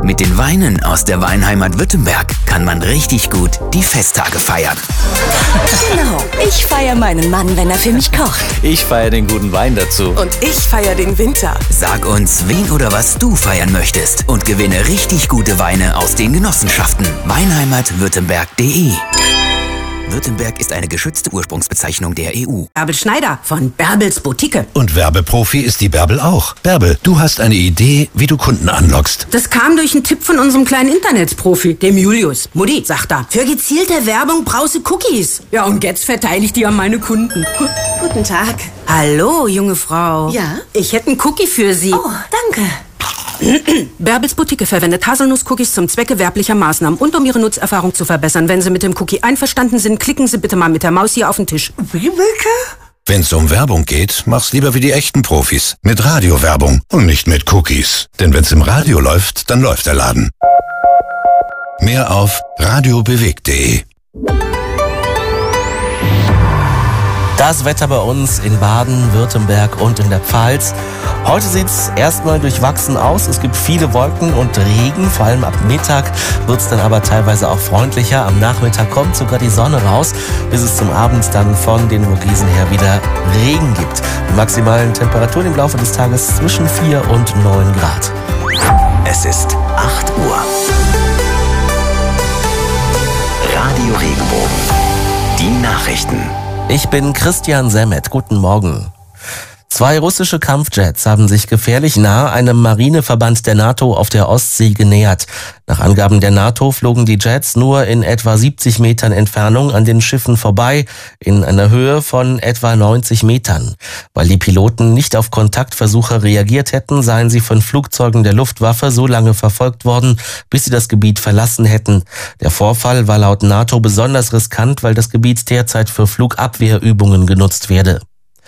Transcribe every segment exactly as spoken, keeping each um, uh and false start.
Mit den Weinen aus der Weinheimat Württemberg kann man richtig gut die Festtage feiern. Genau, ich feiere meinen Mann, wenn er für mich kocht. Ich feiere den guten Wein dazu. Und ich feiere den Winter. Sag uns, wen oder was du feiern möchtest und gewinne richtig gute Weine aus den Genossenschaften. weinheimat württemberg punkt de. Württemberg ist eine geschützte Ursprungsbezeichnung der E U. Bärbel Schneider von Bärbels Boutique. Und Werbeprofi ist die Bärbel auch. Bärbel, du hast eine Idee, wie du Kunden anlockst. Das kam durch einen Tipp von unserem kleinen Internetprofi, dem Julius. Mutti, sagt er, für gezielte Werbung brauchst du Cookies. Ja, und jetzt verteile ich die an meine Kunden. Guten Tag. Hallo, junge Frau. Ja? Ich hätte einen Cookie für Sie. Oh, danke. Bärbels Boutique verwendet Haselnuss-Cookies zum Zwecke werblicher Maßnahmen und um Ihre Nutzerfahrung zu verbessern. Wenn Sie mit dem Cookie einverstanden sind, klicken Sie bitte mal mit der Maus hier auf den Tisch. Wie bitte? Wenn's um Werbung geht, mach's lieber wie die echten Profis. Mit Radiowerbung und nicht mit Cookies. Denn wenn's im Radio läuft, dann läuft der Laden. Mehr auf radiobewegt punkt de. Das Wetter bei uns in Baden, Württemberg und in der Pfalz. Heute sieht es erstmal durchwachsen aus. Es gibt viele Wolken und Regen. Vor allem ab Mittag wird es dann aber teilweise auch freundlicher. Am Nachmittag kommt sogar die Sonne raus, bis es zum Abend dann von den Vogesen her wieder Regen gibt. Die maximalen Temperaturen im Laufe des Tages zwischen vier und neun Grad. Es ist acht Uhr. Radio Regenbogen. Die Nachrichten. Ich bin Christian Semmet. Guten Morgen. Zwei russische Kampfjets haben sich gefährlich nahe einem Marineverband der NATO auf der Ostsee genähert. Nach Angaben der NATO flogen die Jets nur in etwa siebzig Metern Entfernung an den Schiffen vorbei, in einer Höhe von etwa neunzig Metern. Weil die Piloten nicht auf Kontaktversuche reagiert hätten, seien sie von Flugzeugen der Luftwaffe so lange verfolgt worden, bis sie das Gebiet verlassen hätten. Der Vorfall war laut NATO besonders riskant, weil das Gebiet derzeit für Flugabwehrübungen genutzt werde.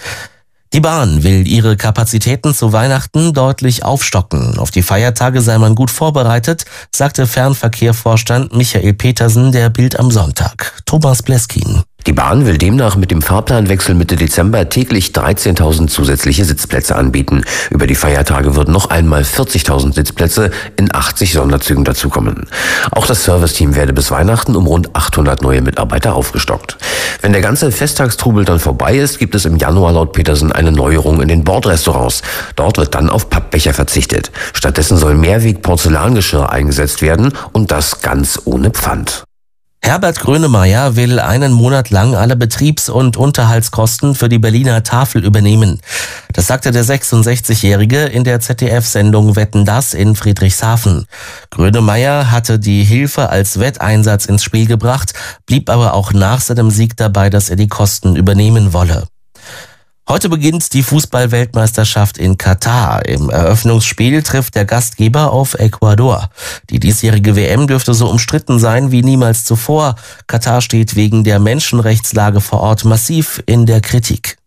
Die Bahn will ihre Kapazitäten zu Weihnachten deutlich aufstocken. Auf die Feiertage sei man gut vorbereitet, sagte Fernverkehrvorstand Michael Petersen der Bild am Sonntag. Thomas Bleskin. Die Bahn will demnach mit dem Fahrplanwechsel Mitte Dezember täglich dreizehntausend zusätzliche Sitzplätze anbieten. Über die Feiertage würden noch einmal vierzigtausend Sitzplätze in achtzig Sonderzügen dazukommen. Auch das Serviceteam werde bis Weihnachten um rund achthundert neue Mitarbeiter aufgestockt. Wenn der ganze Festtagstrubel dann vorbei ist, gibt es im Januar laut Petersen eine Neuerung in den Bordrestaurants. Dort wird dann auf Pappbecher verzichtet. Stattdessen soll Mehrweg-Porzellangeschirr eingesetzt werden und das ganz ohne Pfand. Herbert Grönemeyer will einen Monat lang alle Betriebs- und Unterhaltskosten für die Berliner Tafel übernehmen. Das sagte der sechsundsechzigjährige in der Z D F-Sendung Wetten, dass in Friedrichshafen. Grönemeyer hatte die Hilfe als Wetteinsatz ins Spiel gebracht, blieb aber auch nach seinem Sieg dabei, dass er die Kosten übernehmen wolle. Heute beginnt die Fußball-Weltmeisterschaft in Katar. Im Eröffnungsspiel trifft der Gastgeber auf Ecuador. Die diesjährige W M dürfte so umstritten sein wie niemals zuvor. Katar steht wegen der Menschenrechtslage vor Ort massiv in der Kritik.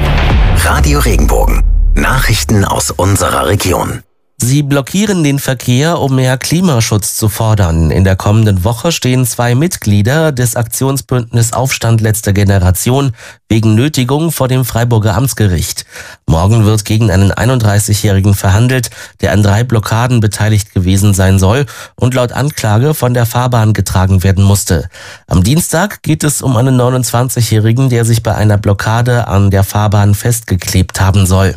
Radio Regenbogen. Nachrichten aus unserer Region. Sie blockieren den Verkehr, um mehr Klimaschutz zu fordern. In der kommenden Woche stehen zwei Mitglieder des Aktionsbündnis Aufstand letzter Generation wegen Nötigung vor dem Freiburger Amtsgericht. Morgen wird gegen einen einunddreißigjährigen verhandelt, der an drei Blockaden beteiligt gewesen sein soll und laut Anklage von der Fahrbahn getragen werden musste. Am Dienstag geht es um einen neunundzwanzigjährigen, der sich bei einer Blockade an der Fahrbahn festgeklebt haben soll.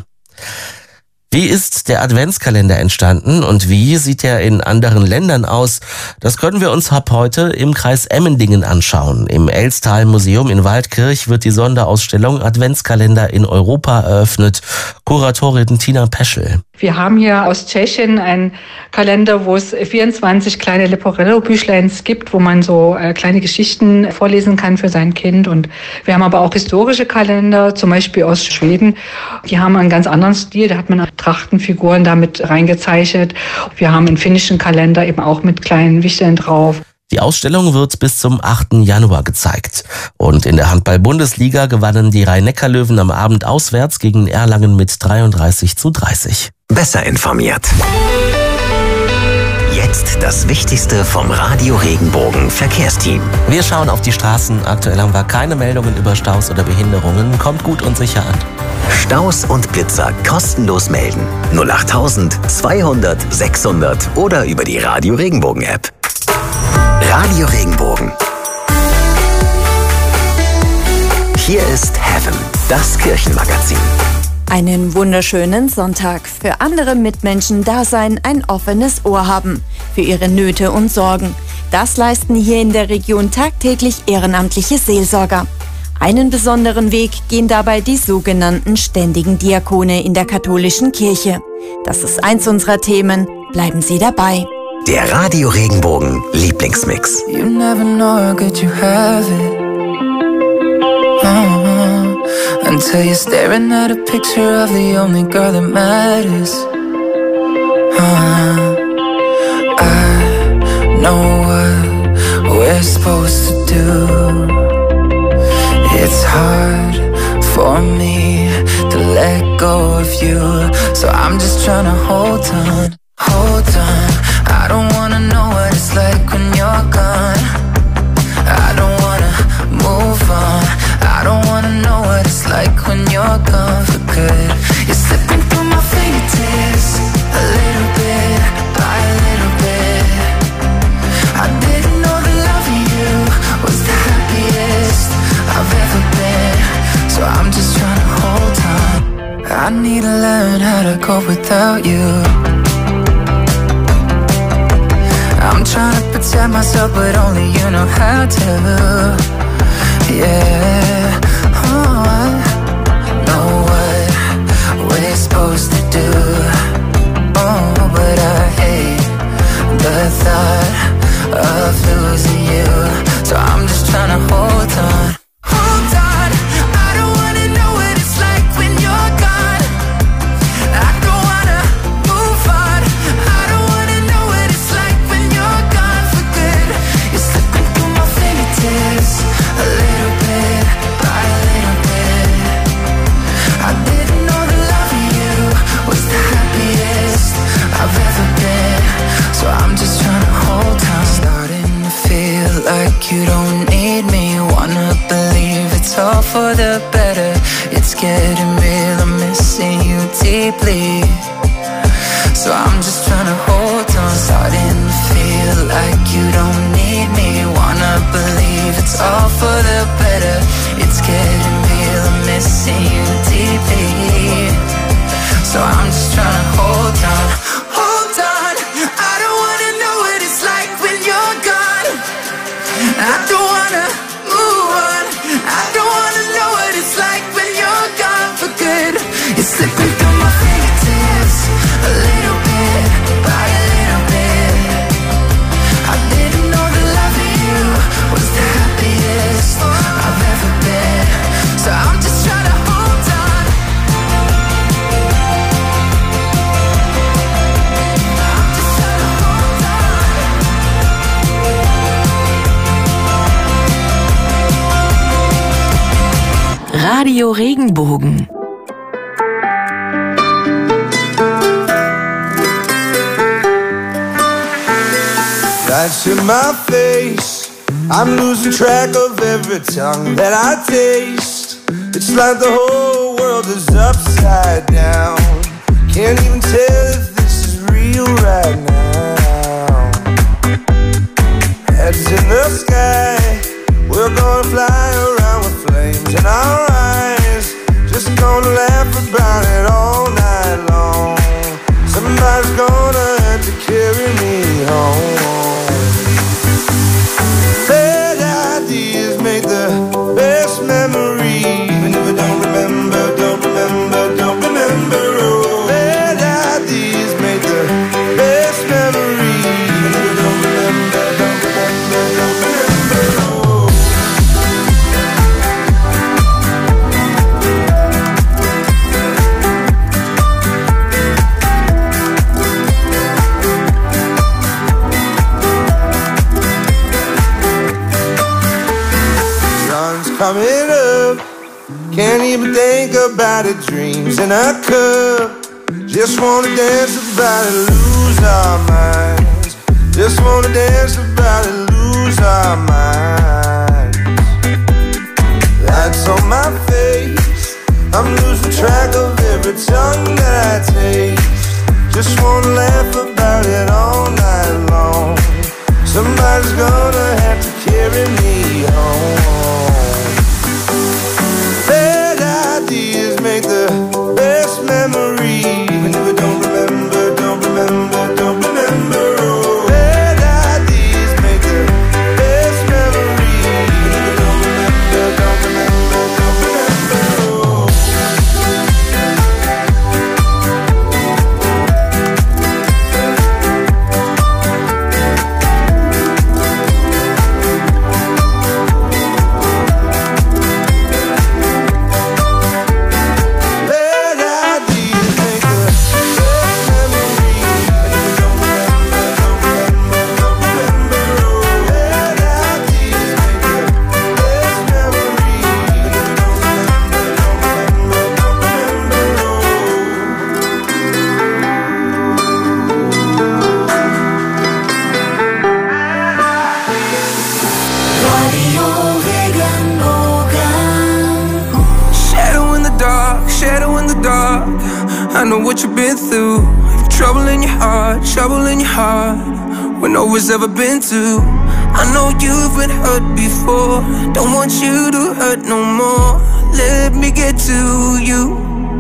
Wie ist der Adventskalender entstanden und wie sieht er in anderen Ländern aus? Das können wir uns ab heute im Kreis Emmendingen anschauen. Im Elstal-Museum in Waldkirch wird die Sonderausstellung Adventskalender in Europa eröffnet. Kuratorin Tina Peschel. Wir haben hier aus Tschechien einen Kalender, wo es vierundzwanzig kleine Leporello-Büchleins gibt, wo man so äh, kleine Geschichten vorlesen kann für sein Kind. Und wir haben aber auch historische Kalender, zum Beispiel aus Schweden. Die haben einen ganz anderen Stil, da hat man Trachtenfiguren damit reingezeichnet. Wir haben einen finnischen Kalender eben auch mit kleinen Wichteln drauf. Die Ausstellung wird bis zum achten Januar gezeigt. Und in der Handball-Bundesliga gewannen die Rhein-Neckar-Löwen am Abend auswärts gegen Erlangen mit dreiunddreißig zu dreißig. Besser informiert. Jetzt Das Wichtigste vom Radio Regenbogen Verkehrsteam. Wir schauen auf die Straßen. Aktuell haben wir keine Meldungen über Staus oder Behinderungen. Kommt gut und sicher an. Staus und Blitzer kostenlos melden. null acht zweihundert sechshundert oder über die Radio Regenbogen App. Radio Regenbogen. Hier ist Heaven, das Kirchenmagazin. Einen wunderschönen Sonntag. Für andere Mitmenschen da sein, ein offenes Ohr haben. Für ihre Nöte und Sorgen. Das leisten hier in der Region tagtäglich ehrenamtliche Seelsorger. Einen besonderen Weg gehen dabei die sogenannten ständigen Diakone in der katholischen Kirche. Das ist eins unserer Themen. Bleiben Sie dabei. Der Radio Regenbogen Lieblingsmix. You never know how good you have it. Uh-huh. Until you're staring at a picture of the only girl that matters. Uh-huh. I know what we're supposed to do. It's hard for me to let go of you, so I'm just trying to hold on, hold on. I don't wanna know what it's like when you're gone. I don't wanna move on. I don't wanna know what it's like when you're gone for good. You're slipping through my fingertips, a little bit, by a little bit. I didn't know that loving you was the happiest I've ever been, so I'm just trying to hold on. I need to learn how to cope without you. I'm trying to protect myself, but only you know how to. Yeah, oh, I know what we're supposed to do. Oh, but I hate the thought of losing you, so I'm just trying to hold on. Hold on, I don't wanna know what it's like when you're gone. I don't wanna move on. I don't wanna know what it's like when you're gone for good. You're slipping through my fingertips, a little bit, by a little bit. I didn't know that loving you was the happiest I've ever been, so I'm just trying to hold on. Starting to feel like you don't need me. Wanna believe it's all for the better. It's getting real, I'm missing you deeply, so I'm just trying to hold on. Starting to feel like you don't need me. Wanna believe it's all for the better. It's getting real, I'm missing you deeply, so I'm just trying to hold on. Hold on, I don't wanna know what it's like when you're gone. I don't wanna move on. I don't wanna know what it's like when you're gone for good. You're slipping through my fingertips, a little bit, by a little bit. I didn't know that loving you was the happiest I've ever been, so I'm just trying to hold on. I'm just trying to hold on. Radio Regenbogen. Lights in my face, I'm losing track of every tongue that I taste. It's like the whole world is upside down. Can't even tell if this is real right now. Heads in the sky, we're gonna fly around with flames in our eyes. Just gonna laugh about it all night long. Somebody's gonna have to carry me home. Bad ideas make the best memories. Even if I don't remember, don't remember, don't remember. Oh, bad ideas make the best memories. Even if I don't remember, don't remember, don't remember. Oh. Coming up, can't even think about it. Dreams in a cup, just wanna dance about it, lose our minds. Just wanna dance about it, lose our minds. Lights on my face, I'm losing track of every tongue that I taste. Just wanna laugh about it all night long. Somebody's gonna have to carry me home. Bad ideas make the best memories. Even if I don't remember, don't remember, don't remember. Oh, bad ideas make the best memories. Even if I don't remember, don't remember, don't remember. Oh. I know what you've been through. Trouble in your heart, trouble in your heart, when no one's ever been to. I know you've been hurt before, don't want you to hurt no more. Let me get to you.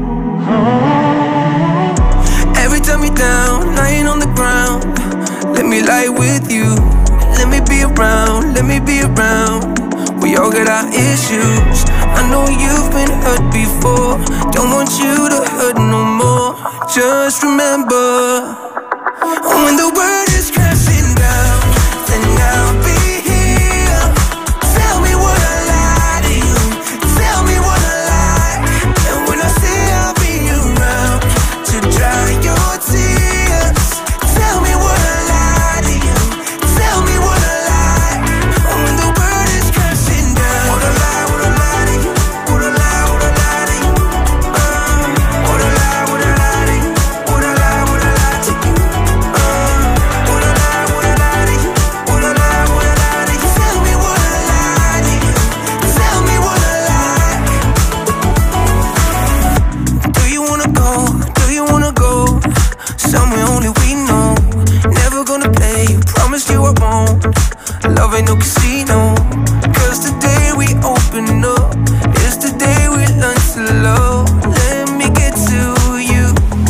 Every time you're down, lying on the ground, let me lie with you. Let me be around, let me be around. We all got our issues. I know you've been hurt before, don't want you to hurt no more. Just remember, when the world is crashing down, then I'll be here. Tell me what I lie to you, tell me what I lie. And when I say I'll be around to dry your tears, tell me what I lie to you, tell me what I lie. When the world is crashing down, what I lie, what I lie to you, what I lie, what I lie to you, uh, what I lie, what I lie to you, what I lie, what I lie to you, uh, what I lie, what I lie to you, what I lie, what I lie to you. Tell me what I lie to you, tell me what I lie. Do you wanna go? Do you wanna go somewhere only we know? Never gonna play you, promised you I won't. Love ain't no casino, cause the day we open up is the day we learn to love. Let me get to you.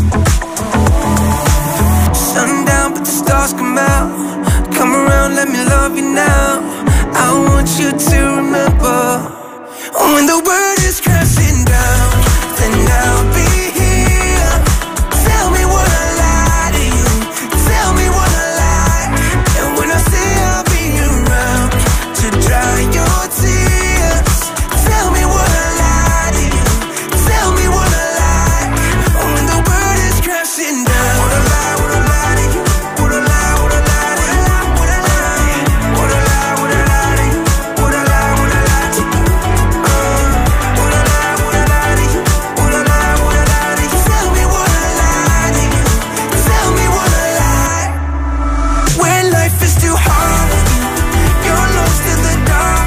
Sundown, but the stars come out. Come around, let me love you now. I want you to remember, when the world is crashing down, then I'll be here. Tell me what I lie to you, tell me what I lie. And when I say I'll be around to dry your tears, tell me what I lie to you, tell me what I lie. When the world is crashing down, what I lie, what I lie to you, what I lie, what I lie to you, what I lie, what I lie, what I lie to you, what I lie, what I lie to you, uh, what I lie, what I lie to you, what I lie, what I lie to you. Tell me what I lie to you, tell me what I lie. When life is too hard on you, you're lost in the dark,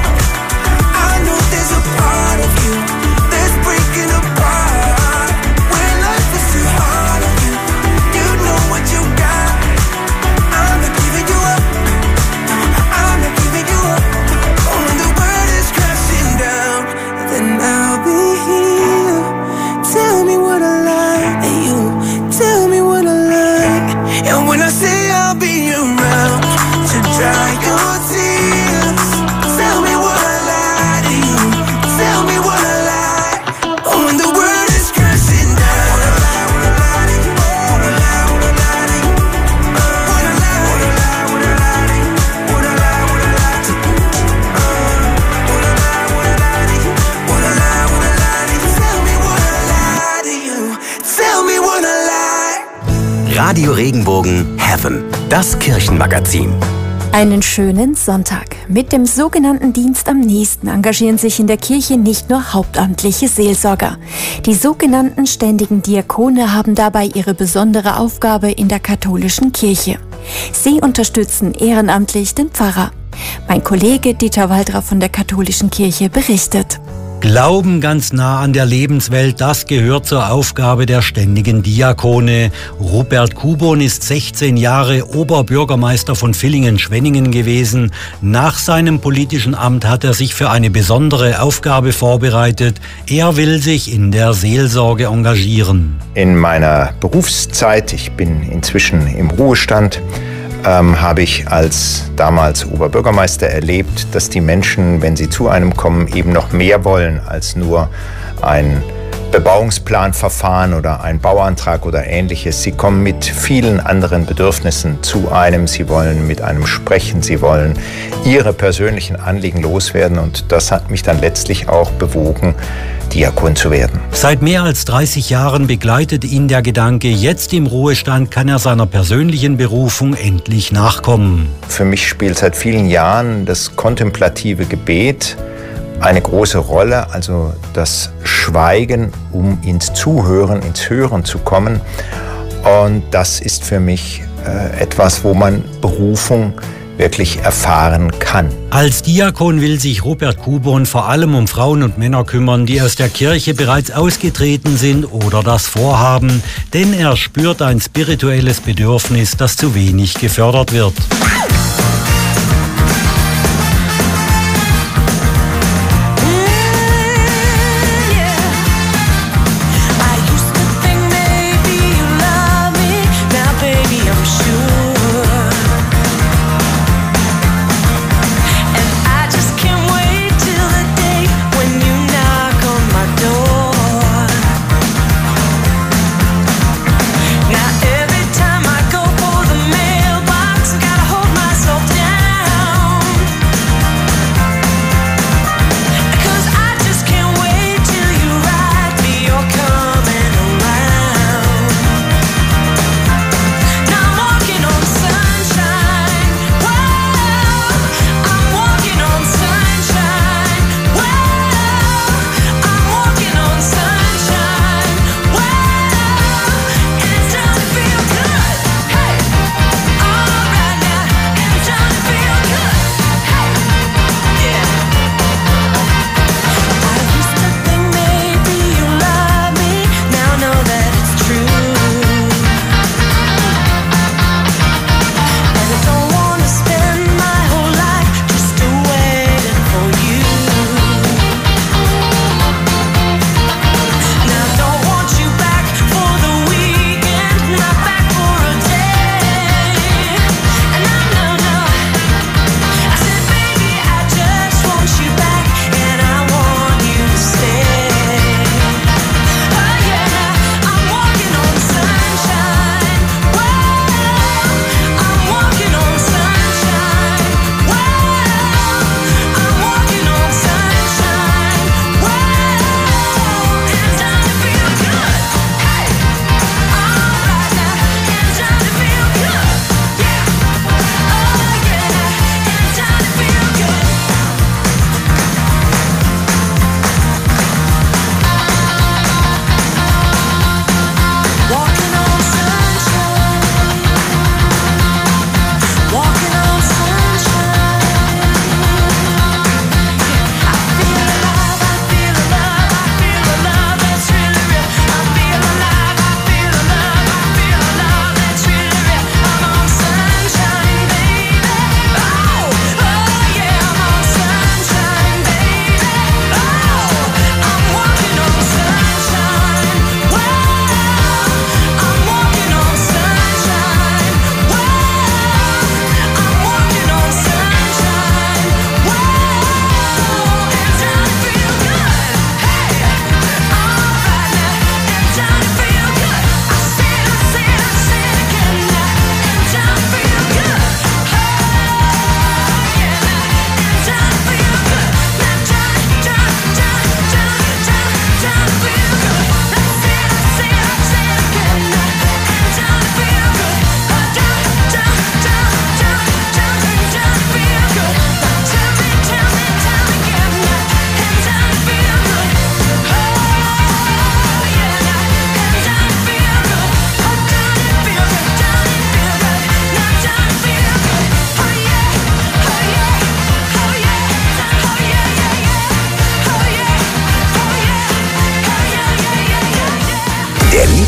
I know there's a part of you that's breaking apart. When life is too hard on you, you know what you got. I'm not giving you up, no, I'm not giving you up. When the world is crashing down, then I'll be here. Tell me what I like, and you tell me what I like. And when I say I'll be around to dry your tears, tell me what I lie to you, tell me what I lie. When the world is crashing down, what I lie, what I lie to you, what I lie, what I lie to you, uh, what I lie, what I lie, what I lie to you, what I lie, what I lie to you, uh, what I lie, what I lie to you, what I lie, what I lie to you. Tell me what I lie to you, tell me what I lie. Radio Regenbogen Heaven, das Kirchenmagazin. Einen schönen Sonntag. Mit dem sogenannten Dienst am Nächsten engagieren sich in der Kirche nicht nur hauptamtliche Seelsorger. Die sogenannten ständigen Diakone haben dabei ihre besondere Aufgabe in der katholischen Kirche. Sie unterstützen ehrenamtlich den Pfarrer. Mein Kollege Dieter Waldra von der Katholischen Kirche berichtet. Glauben ganz nah an der Lebenswelt, das gehört zur Aufgabe der ständigen Diakone. Rupert Kubon ist sechzehn Jahre Oberbürgermeister von Villingen-Schwenningen gewesen. Nach seinem politischen Amt hat er sich für eine besondere Aufgabe vorbereitet. Er will sich in der Seelsorge engagieren. In meiner Berufszeit, ich bin inzwischen im Ruhestand, Ähm, habe ich als damals Oberbürgermeister erlebt, dass die Menschen, wenn sie zu einem kommen, eben noch mehr wollen als nur ein Bebauungsplanverfahren oder ein Bauantrag oder Ähnliches. Sie kommen mit vielen anderen Bedürfnissen zu einem. Sie wollen mit einem sprechen. Sie wollen ihre persönlichen Anliegen loswerden. Und das hat mich dann letztlich auch bewogen, Diakon zu werden. Seit mehr als dreißig Jahren begleitet ihn der Gedanke, jetzt im Ruhestand kann er seiner persönlichen Berufung endlich nachkommen. Für mich spielt seit vielen Jahren das kontemplative Gebet eine große Rolle, also das Schweigen, um ins Zuhören, ins Hören zu kommen. Und das ist für mich äh, etwas, wo man Berufung wirklich erfahren kann. Als Diakon will sich Rupert Kubon vor allem um Frauen und Männer kümmern, die aus der Kirche bereits ausgetreten sind oder das vorhaben, denn er spürt ein spirituelles Bedürfnis, das zu wenig gefördert wird. Now every time I go for the mailbox, gotta hold my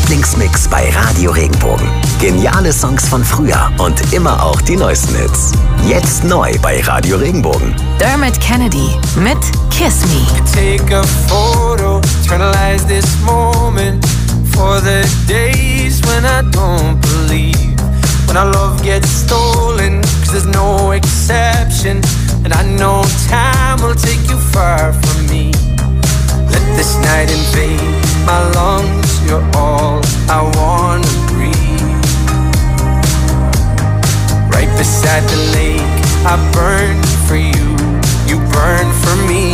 Lieblingsmix bei Radio Regenbogen. Geniale Songs von früher und immer auch die neuesten Hits. Jetzt neu bei Radio Regenbogen. Dermot Kennedy mit Kiss Me. Take a photo, eternalize this moment for the days when I don't believe. When our love gets stolen, cause there's no exception. And I know time will take you far from me. Let this night invade my lungs, you're all I wanna breathe. Right beside the lake, I burn for you, you burn for me.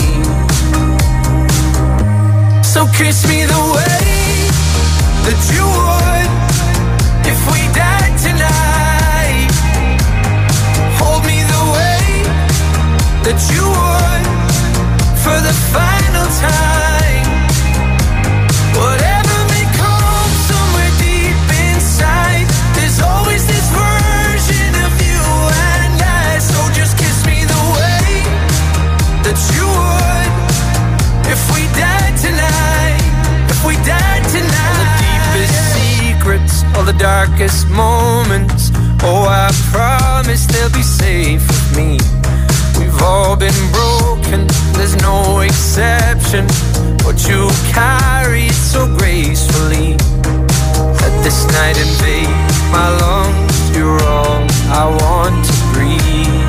So kiss me the way that you would if we died tonight. Hold me the way that you would for the final time. Whatever may come somewhere deep inside, there's always this version of you and I. So just kiss me the way that you would if we died tonight. If we died tonight. All the deepest secrets, all the darkest moments, oh, I promise they'll be safe with me. We've all been broken, there's no exception, but you carry it so gracefully. Let this night invade my lungs, you're all I want to breathe.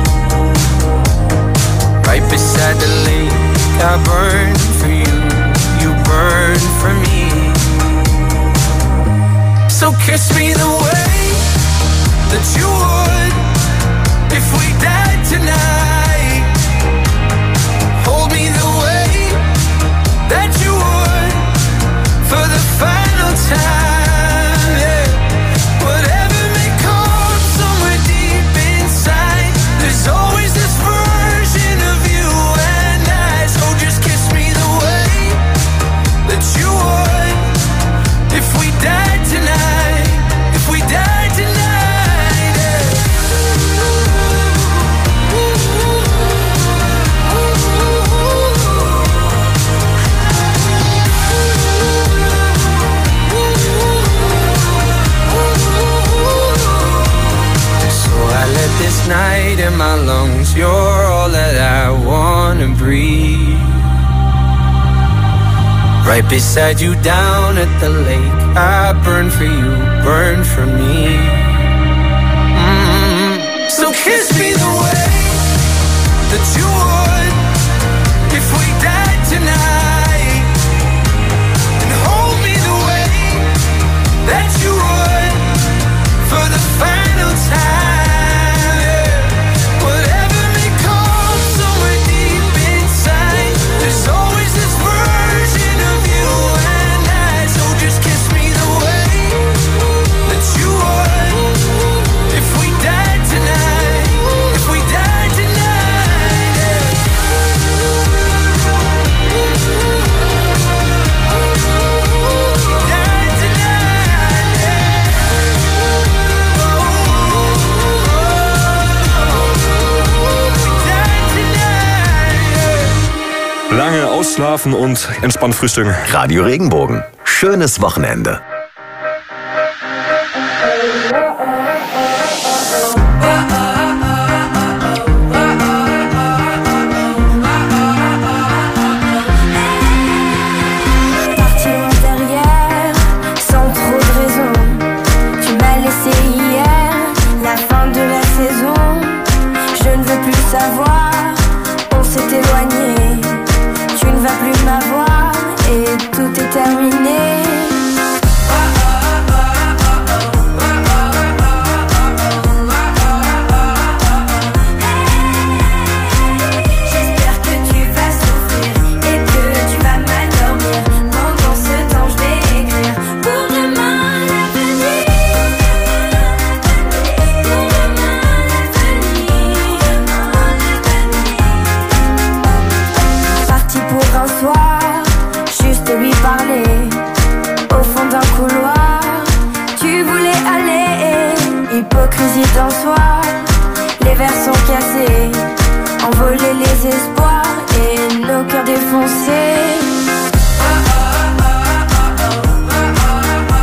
Right beside the lake, I burn for you, you burn for me. So kiss me the way that you would if we died tonight. Hold me the way that you would for the final time, yeah. Whatever may come somewhere deep inside, there's always this version of you and I. So just kiss me the way that you would if we died tonight. If we died tonight, yeah. This night in my lungs, you're all that I wanna breathe. Right beside you down at the lake, I burn for you, burn for me. Mm-hmm. So kiss me the way that you would if we died tonight, and hold me the way that you would for the final time. Lange ausschlafen und entspannt frühstücken. Radio Regenbogen. Schönes Wochenende. Défoncé.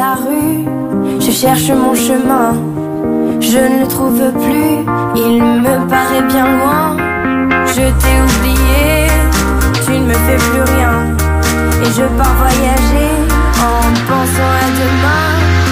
la rue, je cherche mon chemin. Je ne le trouve plus, il me paraît bien loin. Je t'ai oublié, tu ne me fais plus rien. Et je pars voyager en pensant à demain.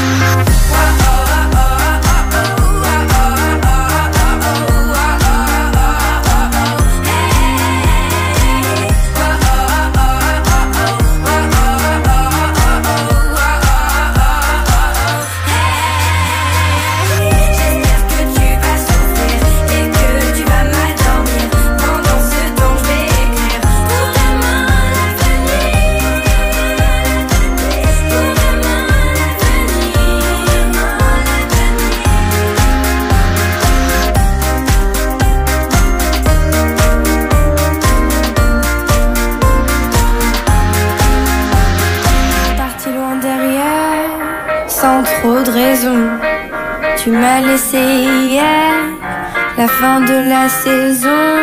Sans trop de raison, tu m'as laissé hier, la fin de la Saison.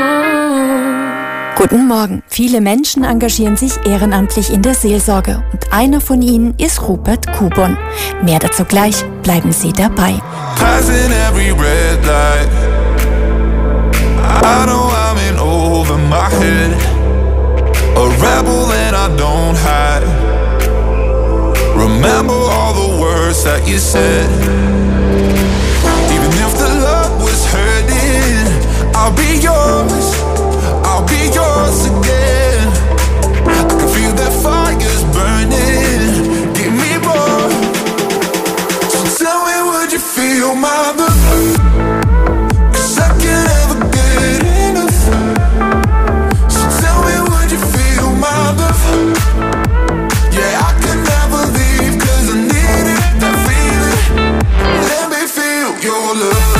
Guten Morgen. Viele Menschen engagieren sich ehrenamtlich in der Seelsorge und einer von ihnen ist Rupert Kubon. Mehr dazu gleich, bleiben Sie dabei. Passing every red light, I know I'm in over my head, a rebel that I don't hide. Remember all the words that you said. Even if the love was hurting, I'll be yours, I'll be yours again. I can feel that fire's burning, give me more. So tell me, would you feel my love? 'Cause I can't ever get enough. So tell me, would you feel my love? Yeah, I can never leave 'cause I need it, that feeling. Let me feel your love.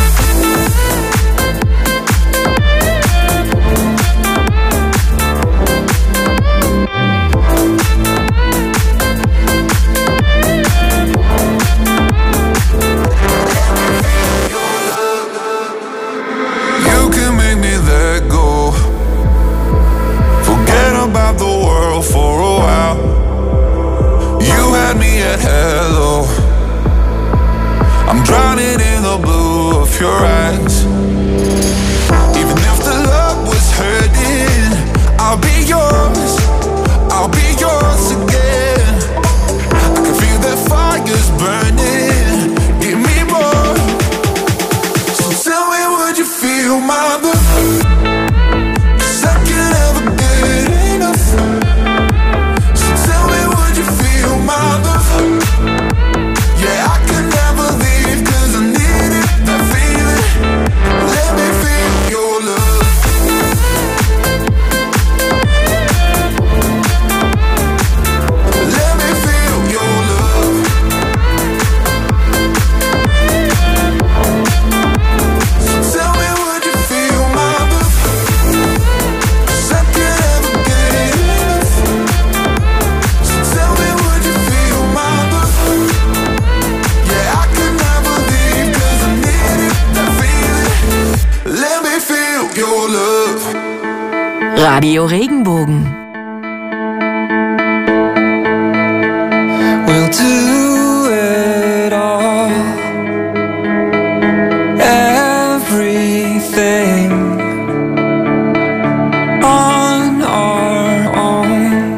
You can make me let go, forget about the world for a while. You had me at hello, I'm drowning in the blue of your eyes. Even if the love was hurting, I'll be yours, I'll be yours again. I can feel that fire's burning, give me more. So tell me, would you feel my love? 'Cause I can't ever get enough. So tell me, would you feel my love? Yeah, I can never leave 'cause I need it, that feeling. Let me feel your love. Let me feel your love. So tell me, would you feel my love? 'Cause I can't ever get enough. So tell me, would you feel my love? Yeah, I can never leave 'cause I need it, that feeling. Let me feel your love. Radio Regenbogen. We'll do it all, everything on our own.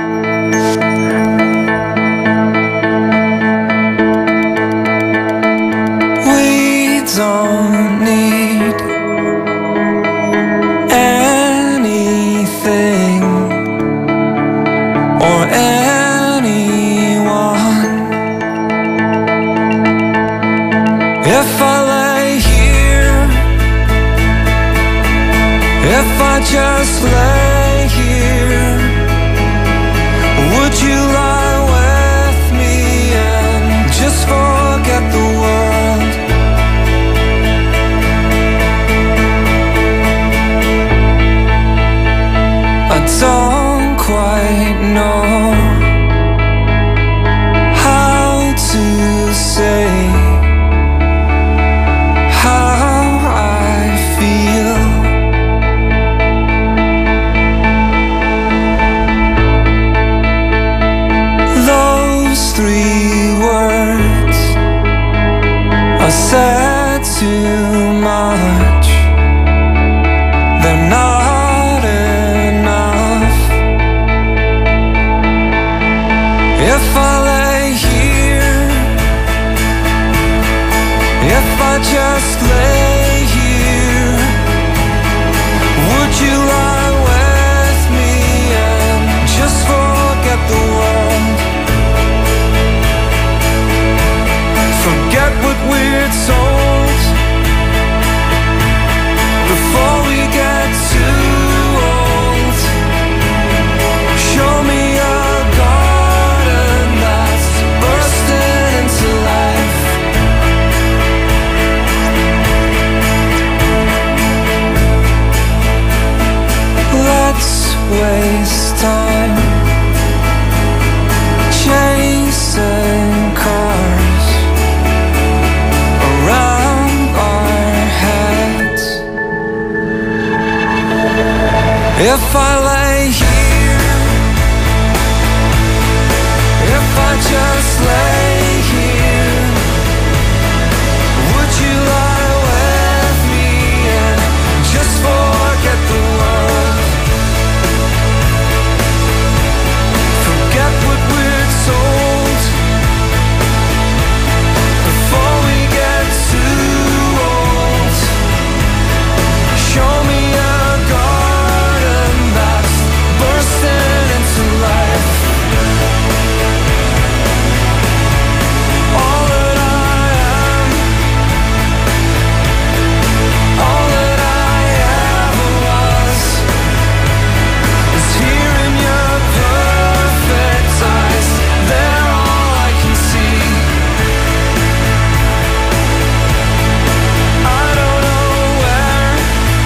We don't need anything or anyone. If I lay here, if I just lay here, would you lie with me and just forget the world? I don't quite know how to say how I feel. too much. They're not enough. If I lay here, if I just lay here, would you lie with me and just forget the world? Forget what we're told before we get too old. Show me a garden that's bursting into life. Let's waste time chasing cars around our heads. If I lay here, if I just lay here, would you lie with me and just forget the world? Forget what we're told before we get too old. Show me a garden that's bursting into life. All that I am, all that I ever was, is here in your perfect eyes. They're all I can see. I don't know where,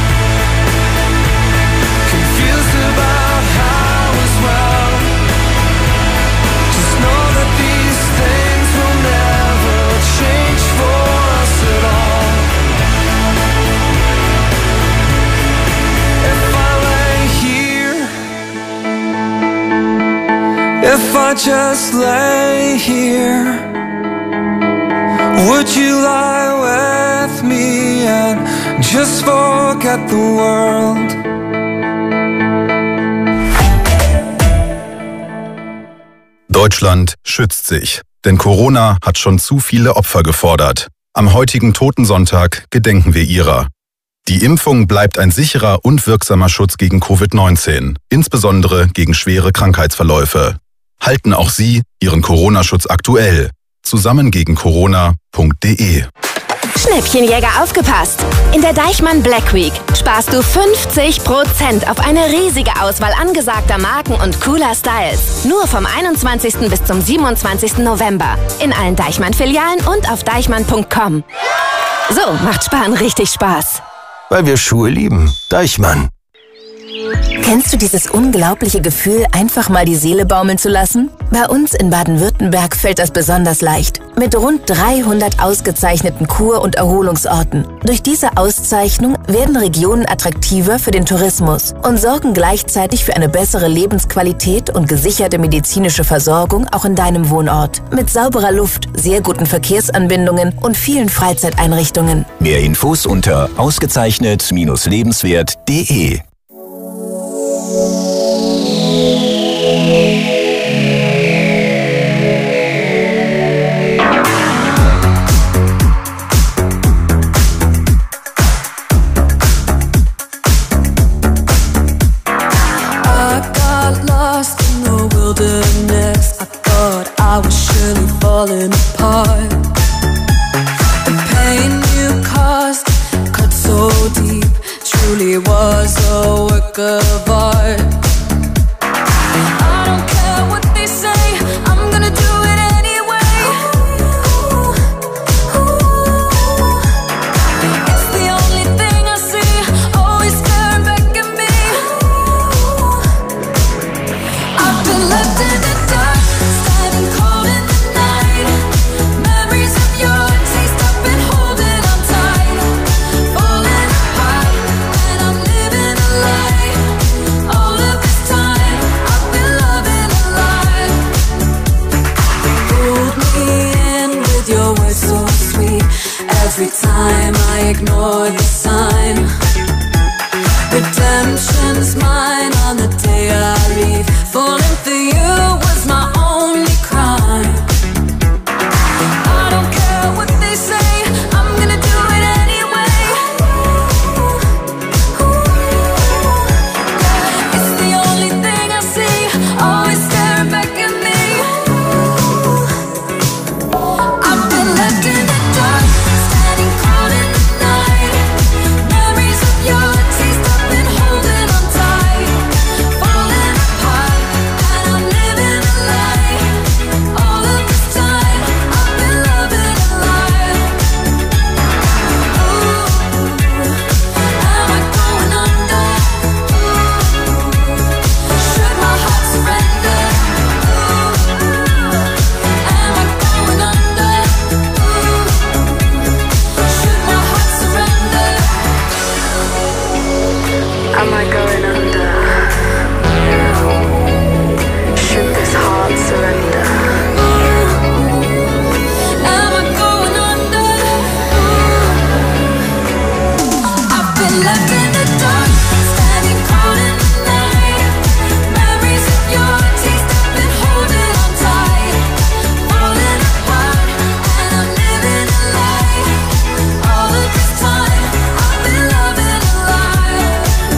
confused about how as well. Just know that these things will never change for us at all. If I lay here, if I just lay here, would you lie with me and just forget the world? Deutschland schützt sich, denn Corona hat schon zu viele Opfer gefordert. Am heutigen Totensonntag gedenken wir ihrer. Die Impfung bleibt ein sicherer und wirksamer Schutz gegen Covid neunzehn, insbesondere gegen schwere Krankheitsverläufe. Halten auch Sie Ihren Corona-Schutz aktuell. Zusammen gegen Corona punkt de. Schnäppchenjäger, aufgepasst! In der Deichmann Black Week sparst du fünfzig Prozent auf eine riesige Auswahl angesagter Marken und cooler Styles. Nur vom einundzwanzigsten bis zum siebenundzwanzigsten November. In allen Deichmann-Filialen und auf deichmann punkt com. So macht Sparen richtig Spaß. Weil wir Schuhe lieben. Deichmann. Kennst du dieses unglaubliche Gefühl, einfach mal die Seele baumeln zu lassen? Bei uns in Baden-Württemberg fällt das besonders leicht. Mit rund dreihundert ausgezeichneten Kur- und Erholungsorten. Durch diese Auszeichnung werden Regionen attraktiver für den Tourismus und sorgen gleichzeitig für eine bessere Lebensqualität und gesicherte medizinische Versorgung auch in deinem Wohnort. Mit sauberer Luft, sehr guten Verkehrsanbindungen und vielen Freizeiteinrichtungen. Mehr Infos unter ausgezeichnet lebenswert punkt de. Falling apart. The pain you caused cut so deep, truly was a ignore the sign. Redemption's mine on the day I leave. Falling for you was my only crime. I don't care what they say, I'm gonna do it anyway. It's the only thing I see, always staring back at me. I've been left in the dark, standing cold in the night. Memories of your taste I've been holding on tight. Falling apart, and I'm living a lie. All of this time, I've been loving a lie. Ooh, am I going under? Should my heart surrender? Ooh, am I going under? Should my heart surrender? Am I going under? Should this heart surrender? Am I going under? I've been left in the dark, standing cold in the night. Memories of your taste I've been holding on tight. Falling apart, and I'm living a lie. All of this time, I've been loving a lie.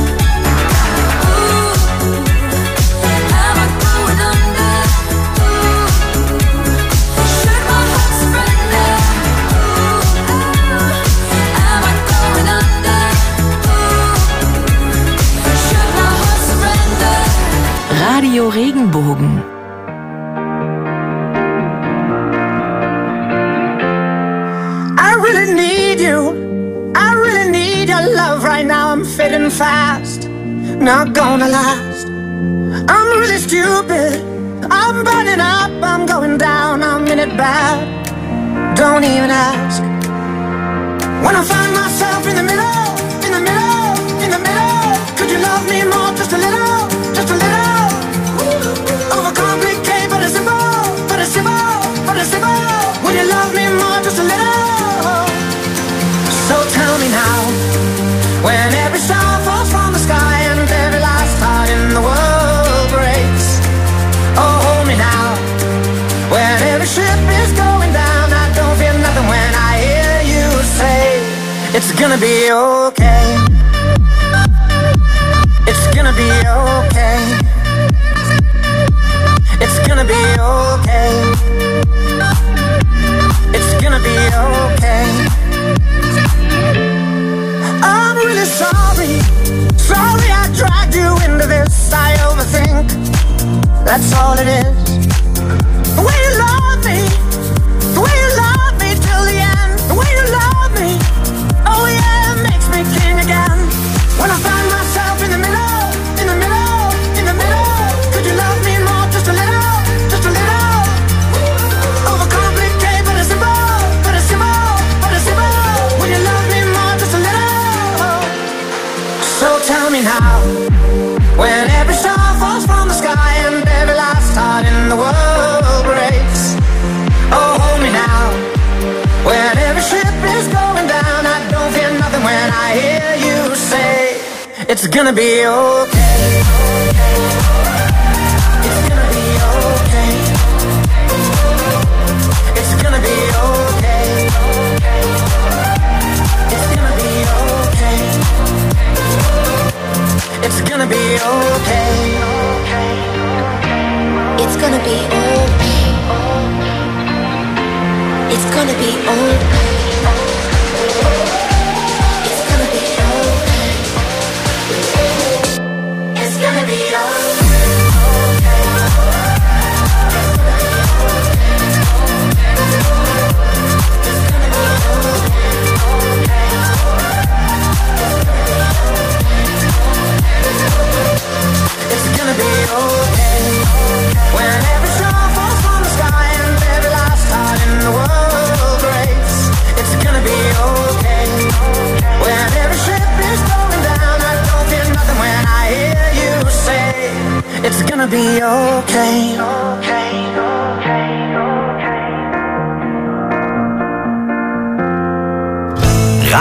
Ooh, am I going under? Should my heart surrender? Am I going under? Should my heart surrender? Radio Regenbogen. I really need you. I really need your love right now. I'm fading fast, not gonna last. I'm really stupid. I'm burning up, I'm going down, I'm in it bad. Don't even ask. When I find myself in the middle, in the middle, in the middle, could you love me more, just a little, just a little? Overcomplicate, but it's simple, but it's simple, but it's simple. Would you love me more, just a little? So tell me now, when every star falls from the sky and every last heart in the world breaks. Oh, hold me now, when every ship is going down, I don't feel nothing when I hear you say, it's gonna be okay. It's gonna be okay. It's gonna be okay. It's gonna be okay. I'm really sorry. Sorry I dragged you into this. I overthink. That's all it is. The way you love me, the way you love me till the end, the way you love me, oh yeah, it makes me king again. When I find myself in the middle, in the middle, in the middle, could you love me more, just a little, just a little? Overcomplicate, but it's simple, but it's simple, but it's simple. Would you love me more, just a little? So tell me now, when every star falls from the sky and every last heart in the world breaks. Oh, hold me now, when every ship is going down, I don't feel nothing when I hear you say, it's gonna be okay. It's gonna be okay. It's gonna be okay. It's gonna be okay. It's gonna be okay. It's gonna be okay. It's gonna be okay. It's gonna be okay. It's gonna be It's gonna be okay. When every star falls from the sky and every last heart in the world breaks.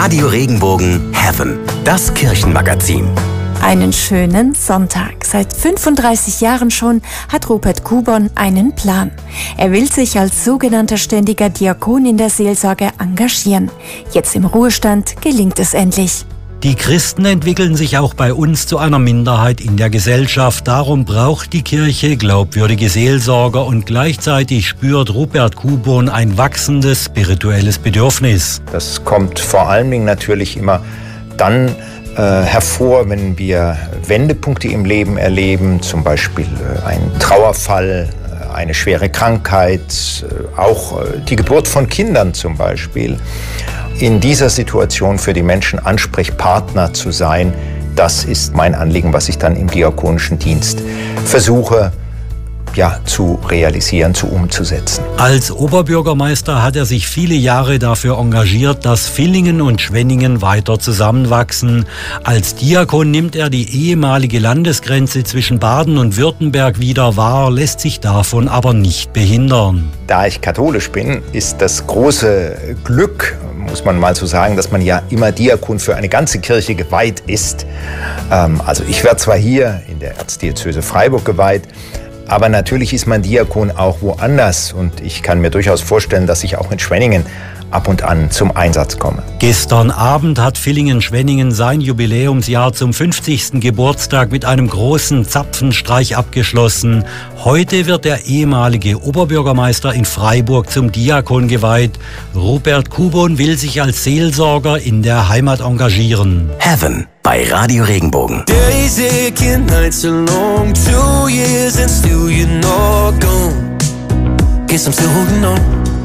Radio Regenbogen Heaven, das Kirchenmagazin. Einen schönen Sonntag. Seit fünfunddreißig Jahren schon hat Rupert Kubon einen Plan. Er will sich als sogenannter ständiger Diakon in der Seelsorge engagieren. Jetzt im Ruhestand gelingt es endlich. Die Christen entwickeln sich auch bei uns zu einer Minderheit in der Gesellschaft. Darum braucht die Kirche glaubwürdige Seelsorger und gleichzeitig spürt Rupert Kubon ein wachsendes spirituelles Bedürfnis. Das kommt vor allen Dingen natürlich immer dann äh, hervor, wenn wir Wendepunkte im Leben erleben, zum Beispiel äh, ein Trauerfall, äh, eine schwere Krankheit, äh, auch äh, die Geburt von Kindern zum Beispiel. In dieser Situation für die Menschen Ansprechpartner zu sein, das ist mein Anliegen, was ich dann im diakonischen Dienst versuche, ja, zu realisieren, zu umzusetzen. Als Oberbürgermeister hat er sich viele Jahre dafür engagiert, dass Villingen und Schwenningen weiter zusammenwachsen. Als Diakon nimmt er die ehemalige Landesgrenze zwischen Baden und Württemberg wieder wahr, lässt sich davon aber nicht behindern. Da ich katholisch bin, ist das große Glück, muss man mal so sagen, dass man ja immer Diakon für eine ganze Kirche geweiht ist. Ähm, also ich werde zwar hier in der Erzdiözese Freiburg geweiht, aber natürlich ist man Diakon auch woanders. Und ich kann mir durchaus vorstellen, dass ich auch in Schwenningen ab und an zum Einsatz komme. Gestern Abend hat Villingen-Schwenningen sein Jubiläumsjahr zum fünfzigsten Geburtstag mit einem großen Zapfenstreich abgeschlossen. Heute wird der ehemalige Oberbürgermeister in Freiburg zum Diakon geweiht. Rupert Kubon will sich als Seelsorger in der Heimat engagieren. Heaven bei Radio Regenbogen. Days aching, nights are long, two years and still you're not gone. Guess I'm still holding on.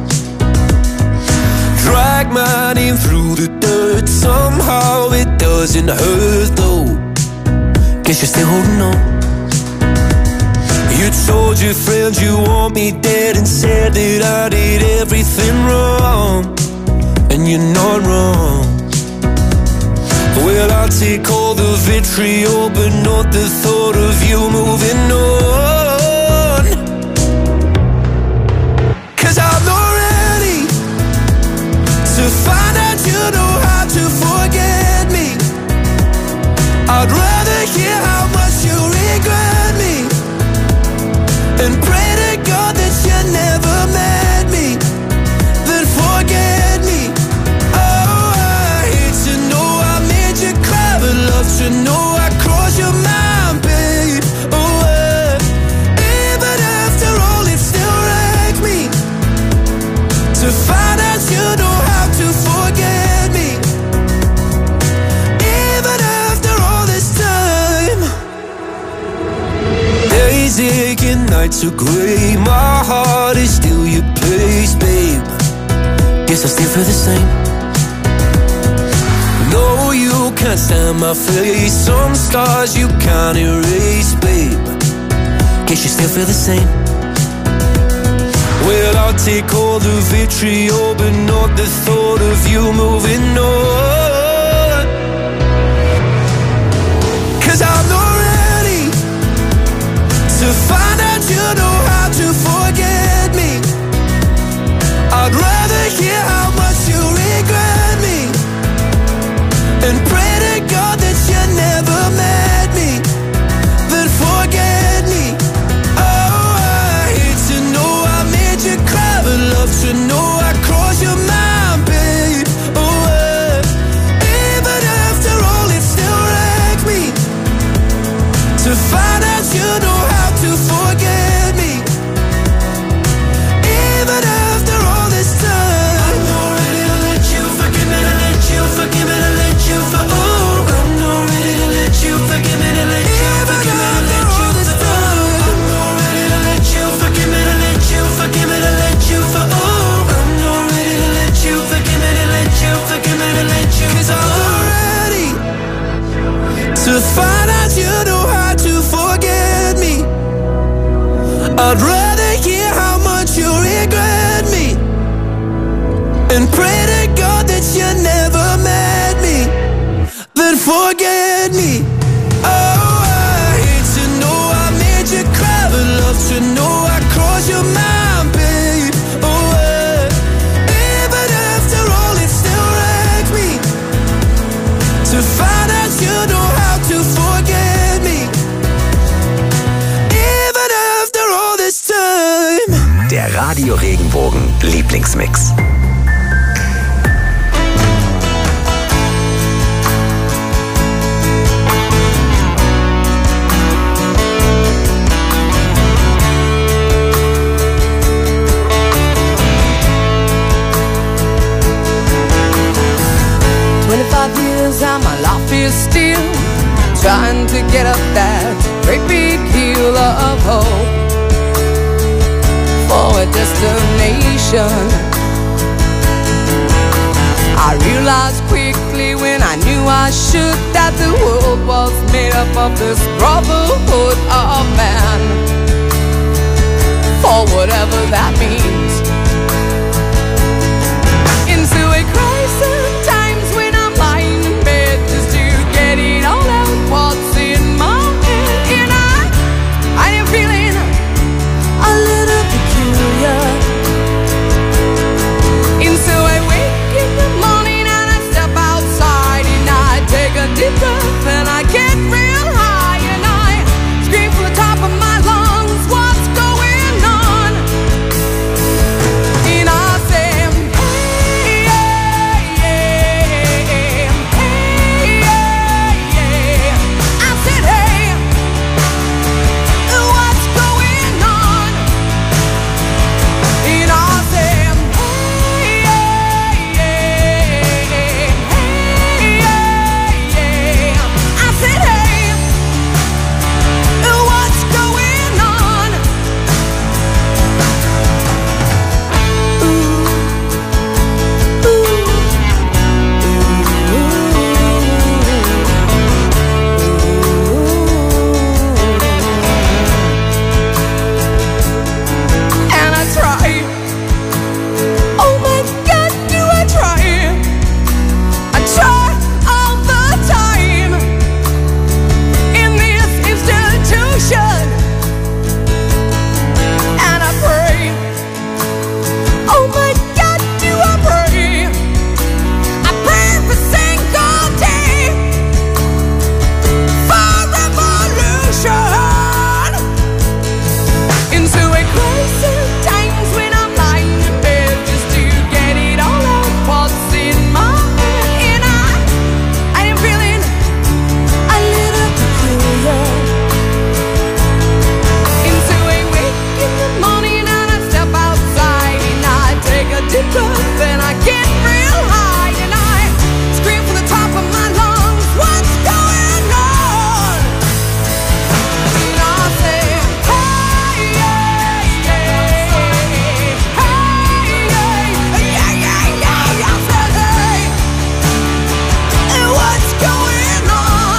Drag my name through the dirt, somehow it doesn't hurt though. Guess you're still holding on. You told your friends you want me dead and said that I did everything wrong. And you're not wrong. Well, I'll take all the vitriol, but not the thought of you moving on. 'Cause I'm not ready to find out you know how to forget me. I'd rather hear how much you regret me and pray to God that you never met me than forget me. Oh, I hate to know I made you cry, but love to know I crossed your mind, babe. Oh, uh, even after all, it still wrecks me to find out you know how to forget me. Even after all this time, days aching, nights are gray. My heart is still your place, babe. Guess I still feel the same. No, you can't stand my face. Some scars you can't erase, babe. Guess you still feel the same. Well, I'll take all the vitriol, but not the thought of you moving on. 'Cause I'm not ready to find out you know how to forget me. I'd rather hear how much you regret me and pray to God that you never met me than forget me. Oh, I hate to know I made you cry, but love to know I crossed your mind, babe. Oh, uh, even after all, it still wrecks me to find out you know how to forget me. Even after all this time, I'm not ready to let you forgive me, to let you forgive me, to let you for oh, I'm not ready to let you forgive me, to let you forgive me, to let you for oh, I'm not ready to let you forgive me, to let you forgive me, to let you for oh, I'm not ready to let you forgive me, to let you forgive me, to let you 'cause I'm not ready to find out you know how to forget me. I'd rather hear how much you regret me and pray to God that you never met me than forget me. Oh, I hate to know I made you cry, but love to know I crossed your mind, babe. Oh, uh, even after all, it still wrecks me Radio Regenbogen Lieblingsmix. twenty-five years and my life is still trying to get up that great big hill of hope for a destination. I realized quickly when I knew I should that the world was made up of this brotherhood of man, for whatever that means. Into a crisis times when I'm lying in bed just to get it all out what's in my head. And I, I am feeling a little peculiar. And so I wake in the morning and I step outside and I take a deep breath and I get real high and I scream from the top of my lungs, what's going on? And I say, hey, yeah, yeah, hey, yeah, yeah. I said, hey, what's going on? And I said, hey, yeah, yeah, hey, yeah, yeah. I said, hey, what's going on? And I try. Oh my God, do I try? I try all the time in this institution, and I pray. Oh my God, do I pray? I pray every single day for revolution. Into a crisis times when I'm lying in bed just to get it all out what's in my head. And I, I am feeling a little peculiar. Into a wake in the morning and I step outside and I take a deep breath and I get real high and I scream from the top of my lungs, what's going on? And I say, hey, yeah, yeah, hey, yeah, yeah, yeah, yeah. I said, hey, what's going on?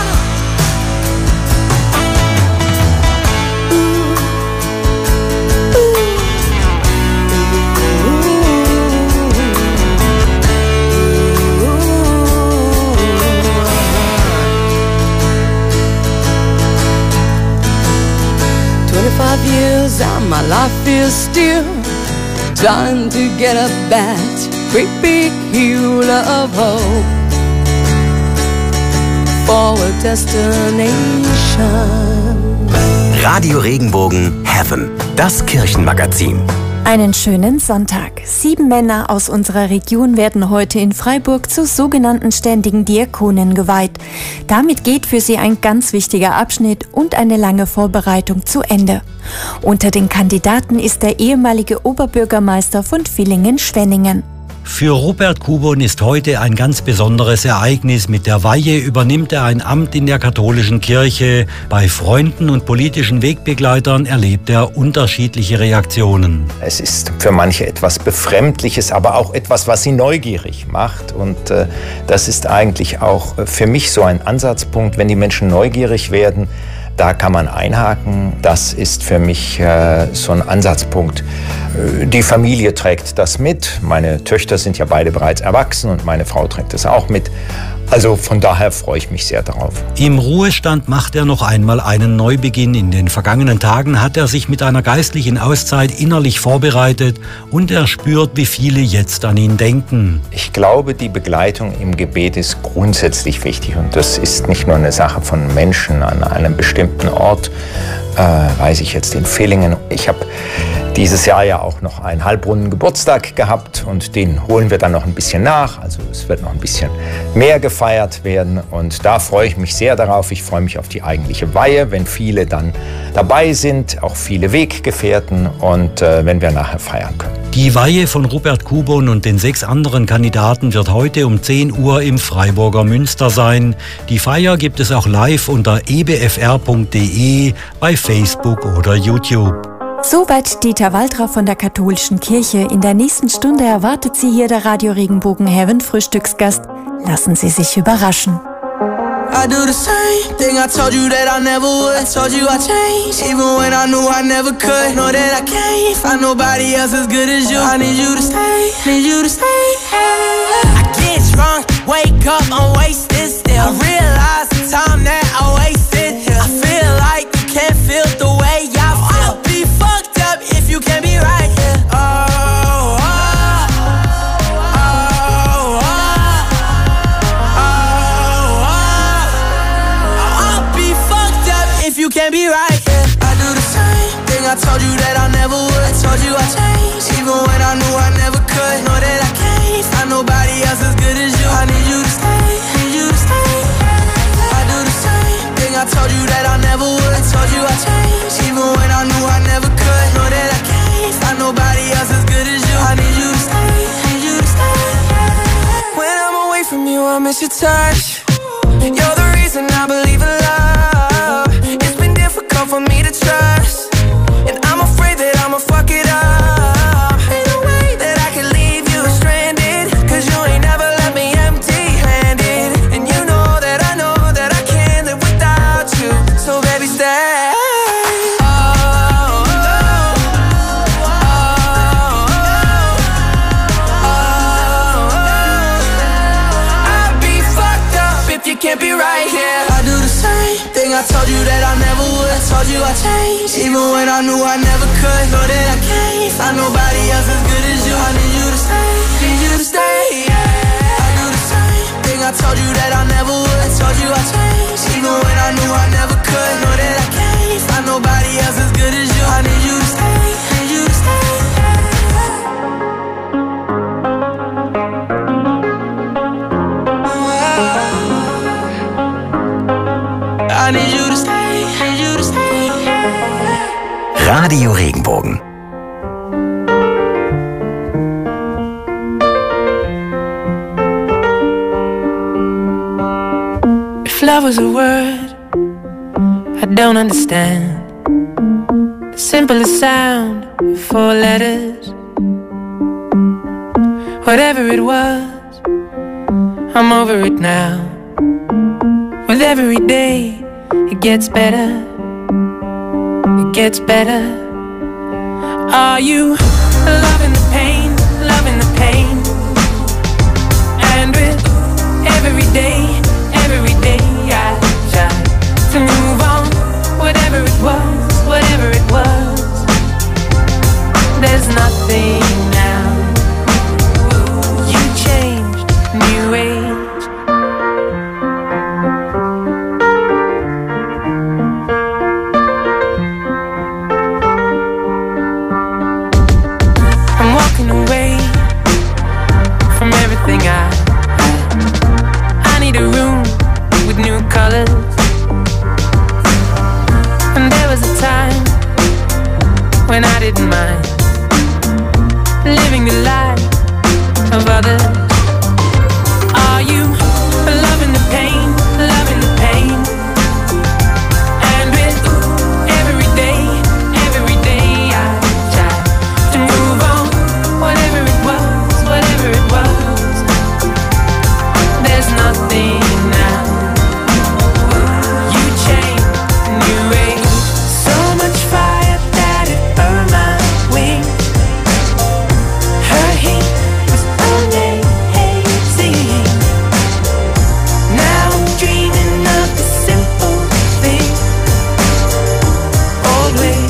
Twenty-five years and my life is still trying to get up that great big hill of hope for a destination. Radio Regenbogen Heaven, das Kirchenmagazin. Einen schönen Sonntag. Sieben Männer aus unserer Region werden heute in Freiburg zu sogenannten ständigen Diakonen geweiht. Damit geht für sie ein ganz wichtiger Abschnitt und eine lange Vorbereitung zu Ende. Unter den Kandidaten ist der ehemalige Oberbürgermeister von Villingen-Schwenningen. Für Rupert Kubon ist heute ein ganz besonderes Ereignis. Mit der Weihe übernimmt er ein Amt in der katholischen Kirche. Bei Freunden und politischen Wegbegleitern erlebt er unterschiedliche Reaktionen. Es ist für manche etwas Befremdliches, aber auch etwas, was sie neugierig macht. Und äh, das ist eigentlich auch für mich so ein Ansatzpunkt, wenn die Menschen neugierig werden. Da kann man einhaken. Das ist für mich äh, so ein Ansatzpunkt. Äh, die Familie trägt das mit. Meine Töchter sind ja beide bereits erwachsen und meine Frau trägt das auch mit. Also von daher freue ich mich sehr darauf. Im Ruhestand macht er noch einmal einen Neubeginn. In den vergangenen Tagen hat er sich mit einer geistlichen Auszeit innerlich vorbereitet und er spürt, wie viele jetzt an ihn denken. Ich glaube, die Begleitung im Gebet ist grundsätzlich wichtig und das ist nicht nur eine Sache von Menschen an einem bestimmten Ort, äh, weiß ich jetzt in Villingen. Ich habe dieses Jahr ja auch noch einen halbrunden Geburtstag gehabt und den holen wir dann noch ein bisschen nach. Also es wird noch ein bisschen mehr gefeiert werden und da freue ich mich sehr darauf. Ich freue mich auf die eigentliche Weihe, wenn viele dann dabei sind, auch viele Weggefährten und äh, wenn wir nachher feiern können. Die Weihe von Rupert Kubon und den sechs anderen Kandidaten wird heute um zehn Uhr im Freiburger Münster sein. Die Feier gibt es auch live unter e b f r punkt d e, bei Facebook oder YouTube. Soweit Dieter Waltra von der Katholischen Kirche. In der nächsten Stunde erwartet Sie hier der Radio Regenbogen Heaven Frühstücksgast. Lassen Sie sich überraschen. I do the same thing I told you that I never would. I told you I changed, even when I knew I never could. Know that I can't find nobody else as good as you. I need you to stay, need you to stay. I get drunk, wake up, I'm wasted still. I realize the time that I wasted here. I feel like you can't feel the way I feel. I'll be fucked up if you can't be right here. Oh, oh, oh, oh, oh, oh. I'll be fucked up if you can't be right here. I do the same thing I told you that I never would. I told you I changed, even when I knew I never could. Know that I can't find nobody else as good as you. I need you to stay, need you to stay. I do the same thing I told you that I never would. I told you I changed, even when I knew I never could. Know that I can't find nobody else as good as you. I need you to stay, need you to stay. When I'm away from you, I miss your touch. You're the reason I believe in love. It's been difficult for me to trust, and I'm afraid that I'ma fuck it up. Ain't no way that I can leave you stranded, cause you ain't never left me empty-handed. And you know that I know that I can't live without you. So baby, stay. Can't be right here. I do the same thing I told you that I never would. I told you I changed, even when I knew I never could. Know that I can't find nobody else as good as you. I need you to stay, need you to stay. Yeah. I do the same thing I told you that I never would. I told you I changed, even when I knew I never could. Know that I can't find nobody else as good as you. I need you to stay, need you to stay. I need you to stay, need you to stay. Radio Regenbogen. If love was a word I don't understand, the simplest sound, four letters. Whatever it was, I'm over it now. With every day it gets better, it gets better. Are you loving the pain, loving the pain? And with every day, every day I try to move on. Whatever it was, whatever it was, there's nothing now. You changed, new age. Away from everything I had. I need a room with new colors. And there was a time when I didn't mind living the life of others. Are you loving the pain, loving the pain? And with every day, every day I try to move on. Whatever it was, whatever it was, there's nothing now. You changed, new age. So much fire that it burned my wings. Her heat was amazing. Now I'm dreaming of the simple thing. Old ways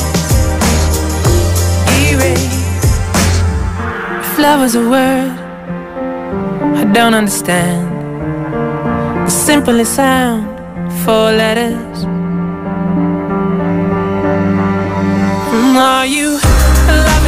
erased. If love was a word I don't understand, the simplest sound, four letters. Are you loving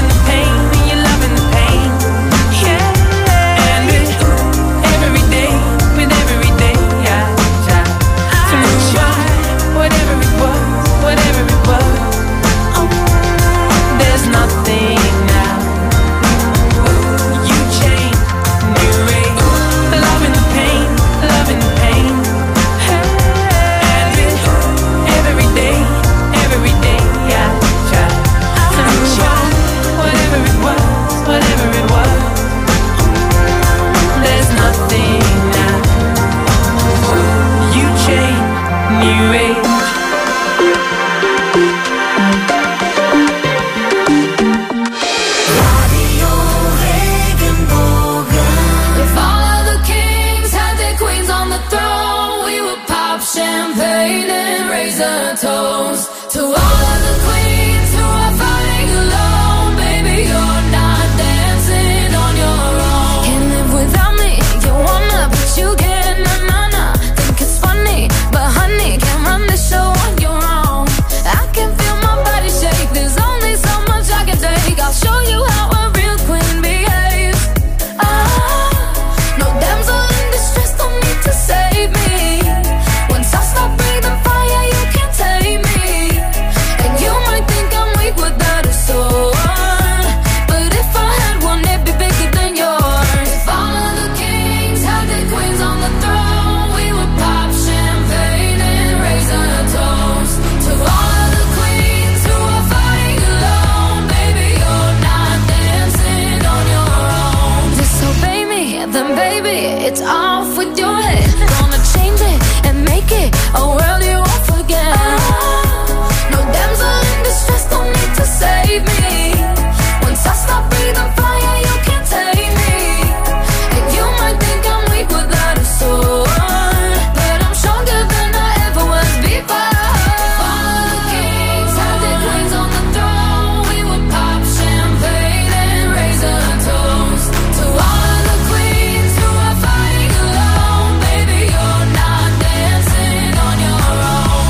raise a toast to all of the queens who are fighting alone. Baby, you're not dancing on your own. Can't live without me, you wanna, but you can't. Na na na, think it's funny, but honey, can't run the show on your own. I can feel my body shake. There's only so much I can take. I'll show you how a real queen behaves. Ah, no damsel in distress, don't need to save me. Once I stop breathing fire, you can't tame me. And you might think I'm weak without a sword, but if I had one, it'd be bigger than yours. If all of the kings had their queens on the throne, we would pop champagne and raise a toast to all of the queens who are fighting alone. Baby, you're not dancing on your own. Disobey me, then baby, it's off with your head. Gonna change it and make it a world you won't forget. No damsel in distress, don't need to save me. Once I stop breathing fire, you can't take me. And you might think I'm weak without a sword, but I'm stronger than I ever was before. If all of the kings had their queens on the throne, we would pop champagne and raise a toast to all of the queens who are fighting alone. Baby, you're not dancing on your own.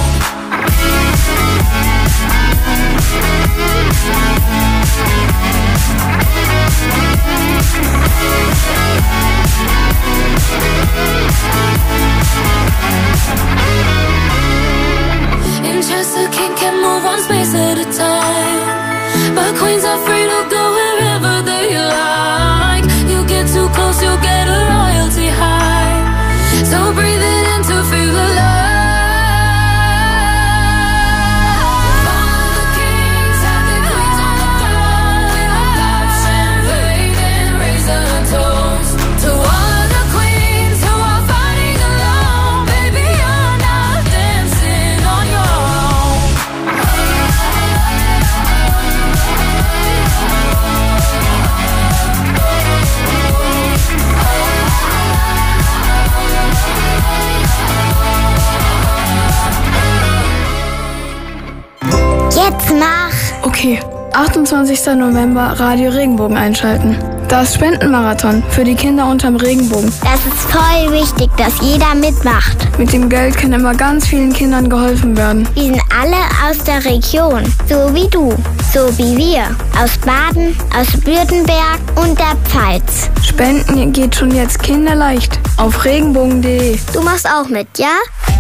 In chess, a king can move one space at a time, but queens are free to go wherever they like. You get too close, you'll get a royalty high. So breathe it in to feel alive. All of the kings have their queens on the throne. We will pop champagne and raise a toast to all of the queens who are fighting alone. Baby, you're not dancing on your own. Jetzt mach! Okay, achtundzwanzigster November Radio Regenbogen einschalten. Das Spendenmarathon für die Kinder unterm Regenbogen. Das ist voll wichtig, dass jeder mitmacht. Mit dem Geld kann immer ganz vielen Kindern geholfen werden. Wir sind alle aus der Region, so wie du, so wie wir. Aus Baden, aus Württemberg und der Pfalz. Spenden geht schon jetzt kinderleicht auf regenbogen punkt de. Du machst auch mit, ja?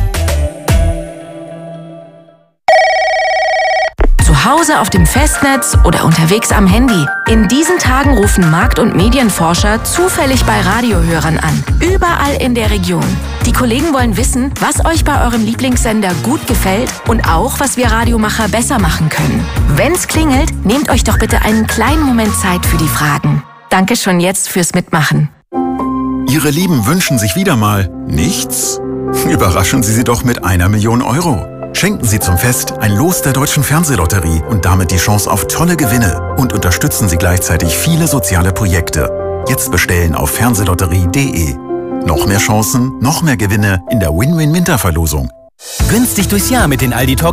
Zu Hause auf dem Festnetz oder unterwegs am Handy. In diesen Tagen rufen Markt- und Medienforscher zufällig bei Radiohörern an. Überall in der Region. Die Kollegen wollen wissen, was euch bei eurem Lieblingssender gut gefällt und auch, was wir Radiomacher besser machen können. Wenn's klingelt, nehmt euch doch bitte einen kleinen Moment Zeit für die Fragen. Danke schon jetzt fürs Mitmachen. Ihre Lieben wünschen sich wieder mal nichts? Überraschen Sie sie doch mit einer Million Euro. Schenken Sie zum Fest ein Los der Deutschen Fernsehlotterie und damit die Chance auf tolle Gewinne und unterstützen Sie gleichzeitig viele soziale Projekte. Jetzt bestellen auf fernsehlotterie punkt de. Noch mehr Chancen, noch mehr Gewinne in der Win-Win-Winterverlosung. Günstig durchs Jahr mit den Aldi